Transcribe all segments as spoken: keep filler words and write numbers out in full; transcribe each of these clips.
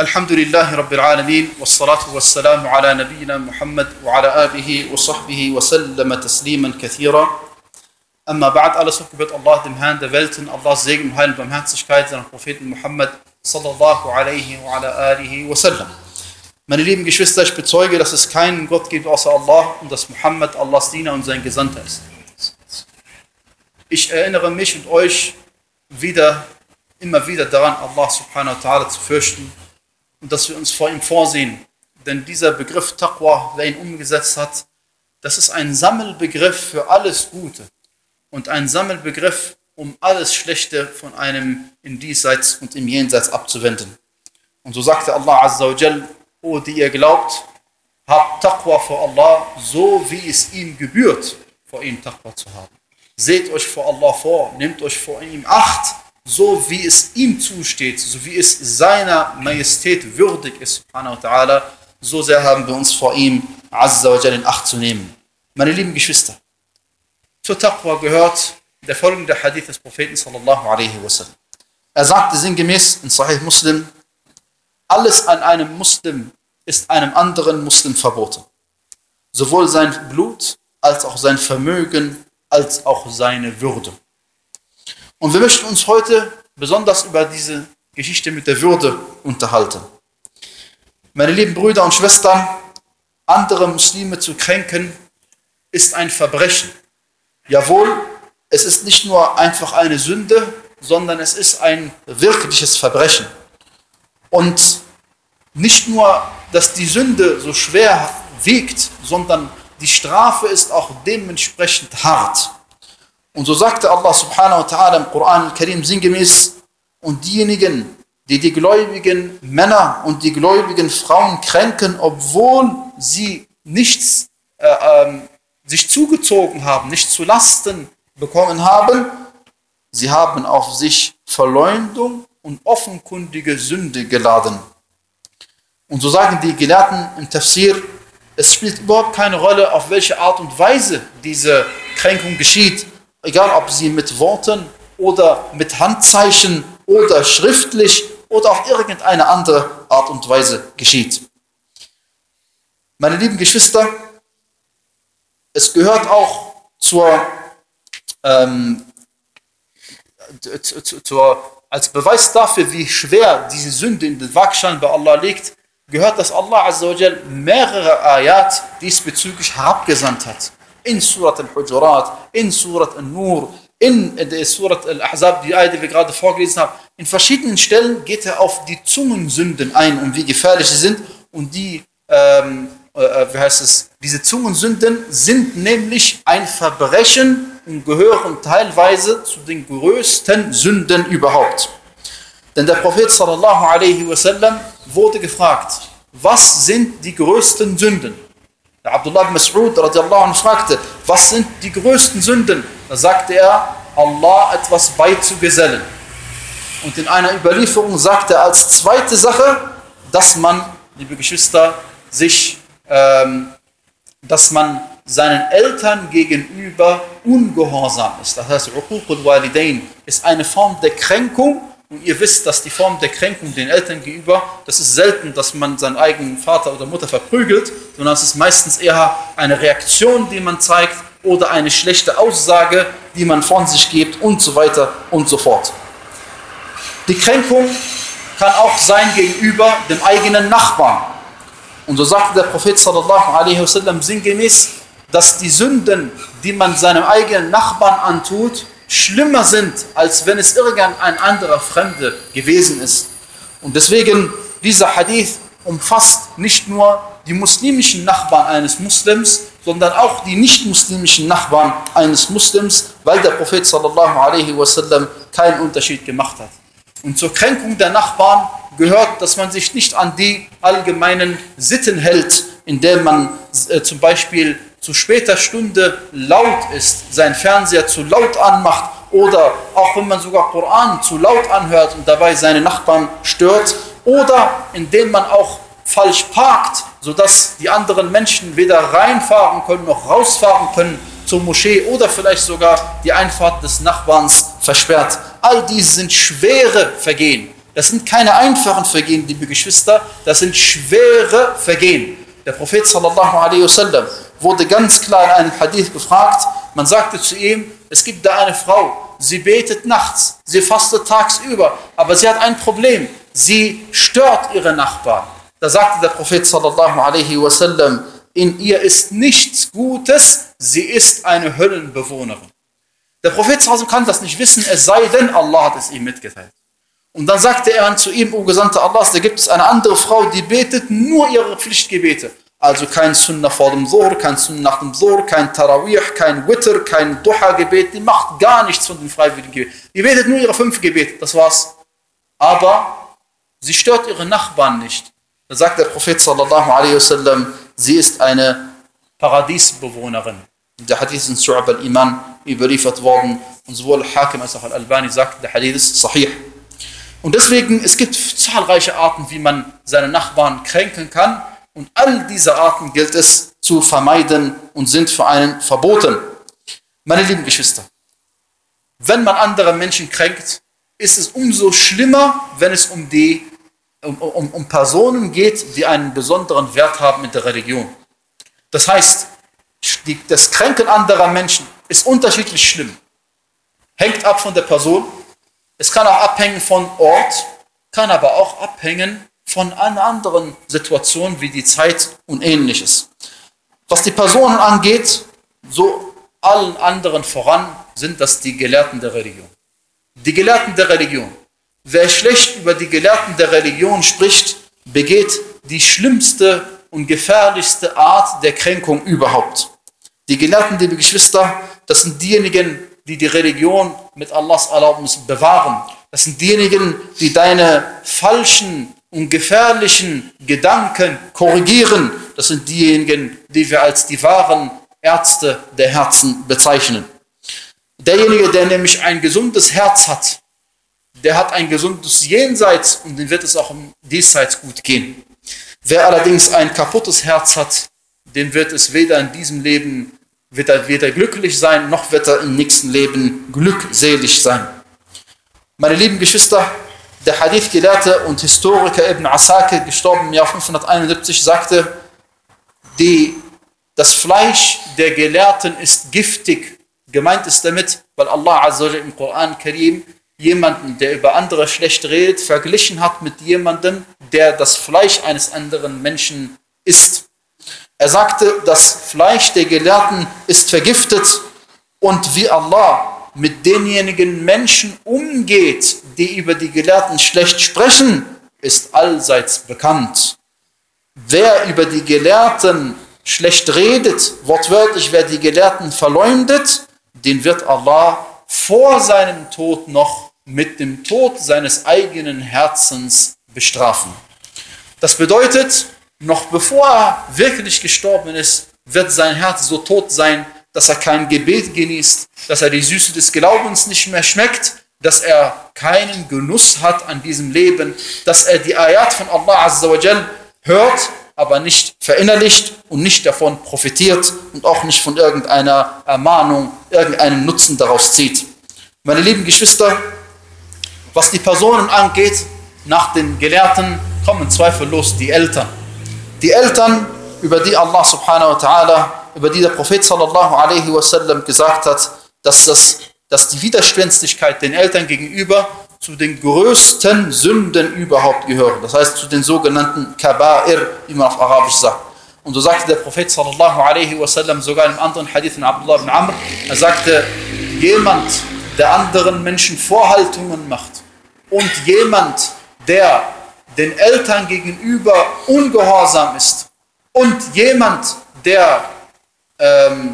Alhamdulillahi Rabbil Alameen, wassalatu wassalamu ala nabiyyina Muhammad wa ala alihi wa sahbihi wa sallama tasliman kathira. Amma ba'd, alles gebührt Allah, dem Herrn der Welten, Allahs Segen, Heil und Barmherzigkeit, seinem Propheten Muhammad sallallahu alaihi wa ala alihi wa sallam. Meine lieben Geschwister, ich bezeuge, dass es keinen Gott gibt außer Allah und dass Muhammad Allahs Diener und sein Gesandter ist. Ich erinnere mich und euch wieder, immer wieder daran, Allah subhanahu wa ta'ala zu fürchten und dass wir uns vor ihm vorsehen. Denn dieser Begriff Taqwa, wer ihn umgesetzt hat, das ist ein Sammelbegriff für alles Gute und ein Sammelbegriff, um alles Schlechte von einem im Diesseits und im Jenseits abzuwenden. Und so sagte Allah Azza wa Jal: O die ihr glaubt, habt Taqwa vor Allah, so wie es ihm gebührt, vor ihm Taqwa zu haben. Seht euch vor Allah vor, nehmt euch vor ihm Acht, so wie es ihm zusteht, so wie es seiner Majestät würdig ist, subhanahu wa ta'ala, so sehr haben wir uns vor ihm Azza wa Jal in Acht zu nehmen. Meine lieben Geschwister, zur Taqwa gehört der folgende Hadith des Propheten sallallahu alaihi wasallam. Er sagte sinngemäß in Sahih Muslim: Alles an einem Muslim ist einem anderen Muslim verboten. Sowohl sein Blut, als auch sein Vermögen, als auch seine Würde. Und wir möchten uns heute besonders über diese Geschichte mit der Würde unterhalten. Meine lieben Brüder und Schwestern, andere Muslime zu kränken, ist ein Verbrechen. Jawohl, es ist nicht nur einfach eine Sünde, sondern es ist ein wirkliches Verbrechen. Und nicht nur, dass die Sünde so schwer wiegt, sondern die Strafe ist auch dementsprechend hart. Und so sagte Allah subhanahu wa ta'ala im Koran al-Karim sinngemäß: Und diejenigen, die die gläubigen Männer und die gläubigen Frauen kränken, obwohl sie nichts äh, ähm, sich zugezogen haben, nicht zu Lasten bekommen haben, sie haben auf sich Verleumdung und offenkundige Sünde geladen. Und so sagen die Gelehrten im Tafsir, es spielt überhaupt keine Rolle, auf welche Art und Weise diese Kränkung geschieht, egal ob sie mit Worten oder mit Handzeichen oder schriftlich oder auf irgendeine andere Art und Weise geschieht. Meine lieben Geschwister, es gehört auch zur, ähm, zu, zur, als Beweis dafür, wie schwer diese Sünde in den Waagschalen bei Allah liegt, gehört, dass Allah Azza wa Jal mehrere Ayat diesbezüglich herabgesandt hat. In Surat al-Hujurat, in Surat al-Nur, in der Surat al-Ahzab, die Ayat, die wir gerade vorgelesen haben. In verschiedenen Stellen geht er auf die Zungensünden ein und wie gefährlich sie sind. Und die, ähm, äh, wie heißt es, diese Zungensünden sind nämlich ein Verbrechen und gehören teilweise zu den größten Sünden überhaupt. Denn der Prophet sallallahu alaihi wasallam wurde gefragt, was sind die größten Sünden? Der Abdullah ibn Mas'ud radiallahu anhu fragte, was sind die größten Sünden? Da sagte er, Allah etwas beizugesellen. Und in einer Überlieferung sagte er als zweite Sache, dass man, liebe Geschwister, sich, ähm, dass man seinen Eltern gegenüber ungehorsam ist. Das heißt, Uququl Walidain ist eine Form der Kränkung. Und ihr wisst, dass die Form der Kränkung den Eltern gegenüber, das ist selten, dass man seinen eigenen Vater oder Mutter verprügelt, sondern es ist meistens eher eine Reaktion, die man zeigt oder eine schlechte Aussage, die man von sich gibt und so weiter und so fort. Die Kränkung kann auch sein gegenüber dem eigenen Nachbarn. Und so sagte der Prophet sallallahu alaihi wasallam sinngemäß, dass die Sünden, die man seinem eigenen Nachbarn antut, schlimmer sind, als wenn es irgendein anderer Fremde gewesen ist. Und deswegen, dieser Hadith umfasst nicht nur die muslimischen Nachbarn eines Muslims, sondern auch die nicht-muslimischen Nachbarn eines Muslims, weil der Prophet sallallahu alaihi wasallam keinen Unterschied gemacht hat. Und zur Kränkung der Nachbarn gehört, dass man sich nicht an die allgemeinen Sitten hält, indem man äh, zum Beispiel zu später Stunde laut ist, seinen Fernseher zu laut anmacht oder auch wenn man sogar Koran zu laut anhört und dabei seine Nachbarn stört oder indem man auch falsch parkt, sodass die anderen Menschen weder reinfahren können noch rausfahren können zur Moschee oder vielleicht sogar die Einfahrt des Nachbarns versperrt. All dies sind schwere Vergehen. Das sind keine einfachen Vergehen, liebe Geschwister, das sind schwere Vergehen. Der Prophet sallallahu alaihi wasallam wurde ganz klar in einem Hadith gefragt, man sagte zu ihm, es gibt da eine Frau, sie betet nachts, sie fastet tagsüber, aber sie hat ein Problem, sie stört ihre Nachbarn. Da sagte der Prophet sallallahu alaihi wasallam, in ihr ist nichts Gutes, sie ist eine Höllenbewohnerin. Der Prophet sallallahu alaihi wasallam kann das nicht wissen, es sei denn, Allah hat es ihm mitgeteilt. Und dann sagte er zu ihm, O Gesandter Allahs, da gibt es eine andere Frau, die betet nur ihre Pflichtgebete. Also kein Sunnah vor dem Dhuhr, kein Sunnah nach dem Dhuhr, kein Tarawih, kein Witr, kein Duha-Gebet. Die macht gar nichts von den freiwilligen Gebeten. Die betet nur ihre fünf Gebete, das war's. Aber sie stört ihre Nachbarn nicht. Da sagt der Prophet sallallahu alaihi wasallam, sie ist eine Paradiesbewohnerin. Der Hadith ist in Su'ab al-Iman überliefert worden. Und sowohl Hakim als auch Al-Albani sagt, der Hadith ist sahih. Und deswegen, es gibt zahlreiche Arten, wie man seine Nachbarn kränken kann. Und all diese Arten gilt es zu vermeiden und sind für einen verboten. Meine lieben Geschwister, wenn man andere Menschen kränkt, ist es umso schlimmer, wenn es um, die, um, um, um Personen geht, die einen besonderen Wert haben in der Religion. Das heißt, die, das Kränken anderer Menschen ist unterschiedlich schlimm. Hängt ab von der Person. Es kann auch abhängen von Ort, kann aber auch abhängen von einer anderen Situation wie die Zeit und Ähnliches. Was die Personen angeht, so allen anderen voran sind das die Gelehrten der Religion. Die Gelehrten der Religion. Wer schlecht über die Gelehrten der Religion spricht, begeht die schlimmste und gefährlichste Art der Kränkung überhaupt. Die Gelehrten, liebe Geschwister, das sind diejenigen, die die Religion mit Allahs Erlaubnis bewahren. Das sind diejenigen, die deine falschen und gefährlichen Gedanken korrigieren. Das sind diejenigen, die wir als die wahren Ärzte der Herzen bezeichnen. Derjenige, der nämlich ein gesundes Herz hat, der hat ein gesundes Jenseits und dem wird es auch im Diesseits gut gehen. Wer allerdings ein kaputtes Herz hat, dem wird es weder in diesem Leben wird er weder glücklich sein, noch wird er im nächsten Leben glückselig sein. Meine lieben Geschwister, der Hadith-Gelehrte und Historiker Ibn Asakir, gestorben im Jahr fünfhunderteinundsiebzig, sagte, die, das Fleisch der Gelehrten ist giftig. Gemeint ist damit, weil Allah Azza wa Jalla im Koran Karim jemanden, der über andere schlecht redet, verglichen hat mit jemandem, der das Fleisch eines anderen Menschen isst. Er sagte, das Fleisch der Gelehrten ist vergiftet und wie Allah mit denjenigen Menschen umgeht, die über die Gelehrten schlecht sprechen, ist allseits bekannt. Wer über die Gelehrten schlecht redet, wortwörtlich, wer die Gelehrten verleumdet, den wird Allah vor seinem Tod noch mit dem Tod seines eigenen Herzens bestrafen. Das bedeutet, noch bevor er wirklich gestorben ist, wird sein Herz so tot sein, dass er kein Gebet genießt, dass er die Süße des Glaubens nicht mehr schmeckt, dass er keinen Genuss hat an diesem Leben, dass er die Ayat von Allah Azza wa Jal hört, aber nicht verinnerlicht und nicht davon profitiert und auch nicht von irgendeiner Ermahnung, irgendeinen Nutzen daraus zieht. Meine lieben Geschwister, was die Personen angeht, nach den Gelehrten kommen zweifellos die Eltern. Die Eltern, über die Allah subhanahu wa ta'ala, über die der Prophet sallallahu alaihi wasallam gesagt hat, dass, das, dass die Widerspenstigkeit den Eltern gegenüber zu den größten Sünden überhaupt gehören. Das heißt zu den sogenannten Kaba'ir, wie man auf Arabisch sagt. Und so sagte der Prophet sallallahu alaihi wasallam sogar in einem anderen Hadith von Abdullah ibn Amr, er sagte, jemand, der anderen Menschen Vorhaltungen macht und jemand, der den Eltern gegenüber ungehorsam ist und jemand, der ähm,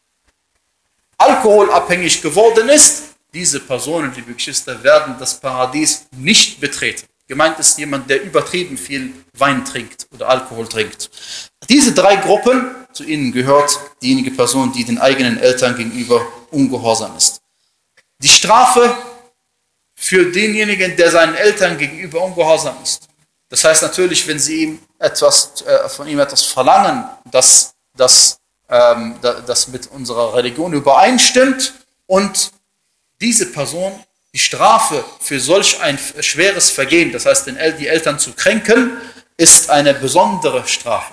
alkoholabhängig geworden ist, diese Personen, liebe Geschwister, werden das Paradies nicht betreten. Gemeint ist jemand, der übertrieben viel Wein trinkt oder Alkohol trinkt. Diese drei Gruppen, zu ihnen gehört diejenige Person, die den eigenen Eltern gegenüber ungehorsam ist. Die Strafe für denjenigen, der seinen Eltern gegenüber ungehorsam ist. Das heißt natürlich, wenn sie ihm etwas, äh, von ihm etwas verlangen, das, das, ähm, das mit unserer Religion übereinstimmt und diese Person, Die Strafe für solch ein schweres Vergehen, das heißt, den El- die Eltern zu kränken, ist eine besondere Strafe.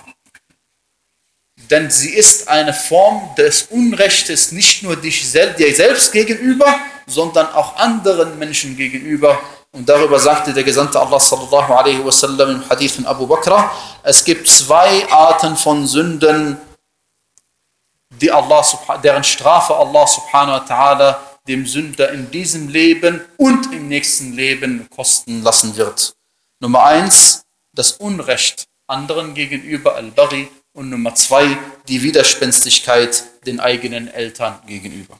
Denn sie ist eine Form des Unrechtes nicht nur dich sel- dir selbst gegenüber, sondern auch anderen Menschen gegenüber. Und darüber sagte der Gesandte Allah sallallahu alaihi wasallam im Hadith von Abu Bakr, es gibt zwei Arten von Sünden, die Allah, deren Strafe Allah subhanahu wa ta'ala dem Sünder in diesem Leben und im nächsten Leben kosten lassen wird. Nummer eins, das Unrecht anderen gegenüber, Al-Baghi, und Nummer zwei, die Widerspenstigkeit den eigenen Eltern gegenüber.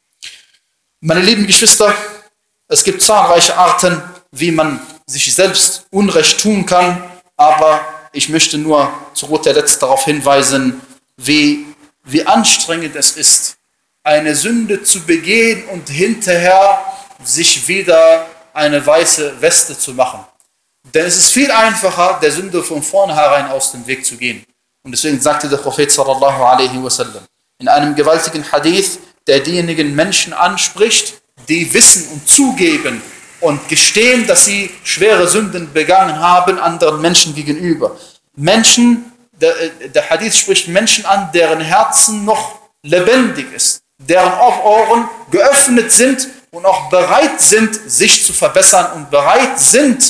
Meine lieben Geschwister, es gibt zahlreiche Arten, wie man sich selbst Unrecht tun kann, aber ich möchte nur zu guter Letzt darauf hinweisen, wie, wie anstrengend es ist, eine Sünde zu begehen und hinterher sich wieder eine weiße Weste zu machen. Denn es ist viel einfacher, der Sünde von vornherein aus dem Weg zu gehen. Und deswegen sagte der Prophet sallallahu alaihi wasallam in einem gewaltigen Hadith, der diejenigen Menschen anspricht, die wissen und zugeben und gestehen, dass sie schwere Sünden begangen haben anderen Menschen gegenüber. Menschen, der, der Hadith spricht Menschen an, deren Herzen noch lebendig ist, deren Ohren geöffnet sind und auch bereit sind, sich zu verbessern und bereit sind,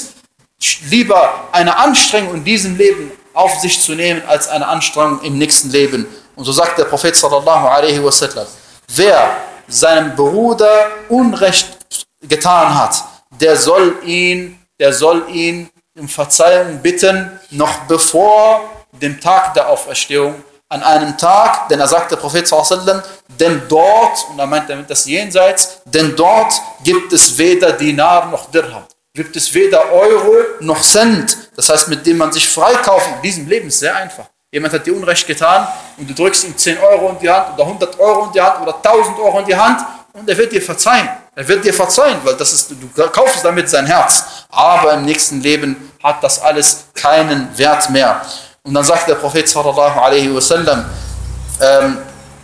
lieber eine Anstrengung in diesem Leben auf sich zu nehmen, als eine Anstrengung im nächsten Leben. Und so sagt der Prophet sallallahu alaihi wasallam, wer seinem Bruder Unrecht getan hat, der soll ihn, der soll ihn um Verzeihung bitten, noch bevor dem Tag der Auferstehung, an einem Tag, denn er sagt der Prophet sallallahu alaihi wasallam, denn dort, und er meint damit das Jenseits, denn dort gibt es weder Dinar noch Dirham. Gibt es weder Euro noch Cent, das heißt, mit dem man sich freikaufen. In diesem Leben ist es sehr einfach. Jemand hat dir Unrecht getan und du drückst ihm zehn Euro in die Hand oder hundert Euro in die Hand oder tausend Euro in die Hand und er wird dir verzeihen. Er wird dir verzeihen, weil das ist, du kaufst damit sein Herz. Aber im nächsten Leben hat das alles keinen Wert mehr. Und dann sagt der Prophet sallallahu alaihi wasallam, ähm,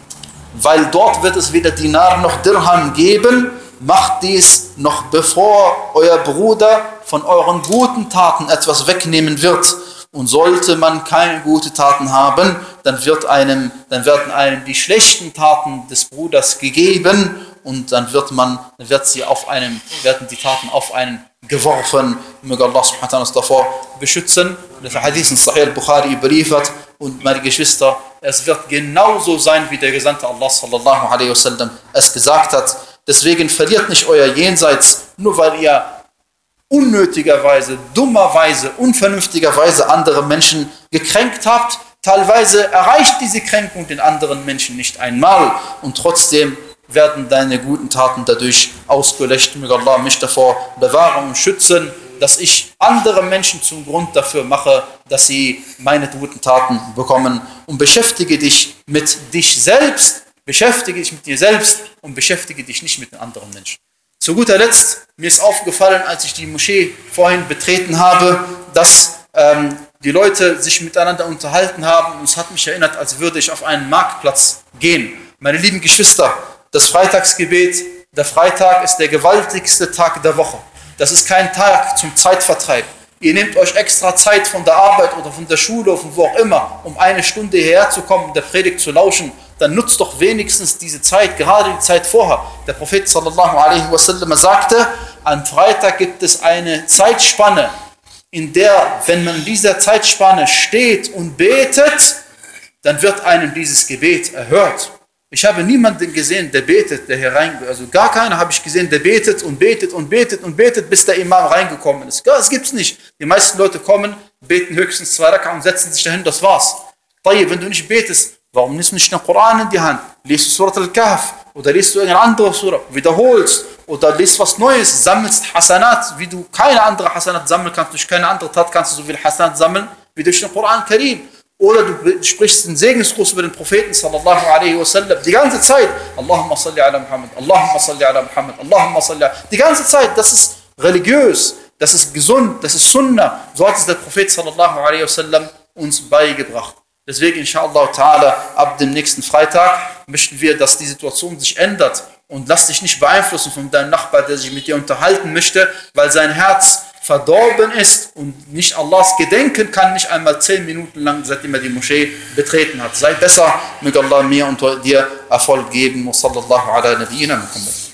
weil dort wird es weder Dinar noch Dirham geben, macht dies noch bevor euer Bruder von euren guten Taten etwas wegnehmen wird. Und sollte man keine guten Taten haben, dann, wird einem, dann werden einem die schlechten Taten des Bruders gegeben und dann wird man, dann wird sie auf einem, werden die Taten auf einen geworfen. Möge Allah subhanahu wa ta'ala uns davor beschützen. Der Hadith in Sahih al-Bukhari überliefert. Und meine Geschwister, es wird genauso sein, wie der Gesandte Allah sallallahu alaihi wasallam es gesagt hat. Deswegen verliert nicht euer Jenseits, nur weil ihr unnötigerweise, dummerweise, unvernünftigerweise andere Menschen gekränkt habt. Teilweise erreicht diese Kränkung den anderen Menschen nicht einmal und trotzdem werden deine guten Taten dadurch ausgelöscht. Möge Allah mich davor bewahren und schützen, dass ich andere Menschen zum Grund dafür mache, dass sie meine guten Taten bekommen. Und beschäftige dich mit dich selbst, beschäftige dich mit dir selbst und beschäftige dich nicht mit den anderen Menschen. Zu guter Letzt, mir ist aufgefallen, als ich die Moschee vorhin betreten habe, dass ähm, die Leute sich miteinander unterhalten haben und es hat mich erinnert, als würde ich auf einen Marktplatz gehen. Meine lieben Geschwister, das Freitagsgebet, der Freitag ist der gewaltigste Tag der Woche. Das ist kein Tag zum Zeitvertreib. Ihr nehmt euch extra Zeit von der Arbeit oder von der Schule oder von wo auch immer, um eine Stunde hierher zu kommen, der Predigt zu lauschen. Dann nutzt doch wenigstens diese Zeit, gerade die Zeit vorher. Der Prophet sallallahu alaihi wasallam sagte, am Freitag gibt es eine Zeitspanne, in der, wenn man in dieser Zeitspanne steht und betet, dann wird einem dieses Gebet erhört. Ich habe niemanden gesehen, der betet, der hier reingeht. Also gar keiner habe ich gesehen, der betet und betet und betet und betet, bis der Imam reingekommen ist. Das gibt es nicht. Die meisten Leute kommen, beten höchstens zwei Raka und setzen sich dahin, das war's. Wenn du nicht betest, warum nimmst du nicht den Koran in die Hand? Liest du Surat al-Kahf oder liest du irgendeine andere Surah, wiederholst oder liest was Neues, sammelst Hasanat, wie du keine andere Hasanat sammeln kannst, durch keine andere Tat kannst du so viel Hasanat sammeln, wie durch den Koran Karim. Oder du sprichst den Segensgruß über den Propheten sallallahu alaihi wasallam die ganze Zeit. Allahumma salli ala Muhammad, Allahumma salli ala Muhammad, Allahumma salli ala. Die ganze Zeit, das ist religiös, das ist gesund, das ist Sunnah. So hat es der Prophet sallallahu alaihi wasallam uns beigebracht. Deswegen, inshallah ta'ala, ab dem nächsten Freitag möchten wir, dass die Situation sich ändert und lass dich nicht beeinflussen von deinem Nachbar, der sich mit dir unterhalten möchte, weil sein Herz verdorben ist und nicht Allahs gedenken kann, nicht einmal zehn Minuten lang, seitdem er die Moschee betreten hat. Sei besser, möge Allah mir und dir Erfolg geben. Wa sallallahu ala nabiyyina Muhammad.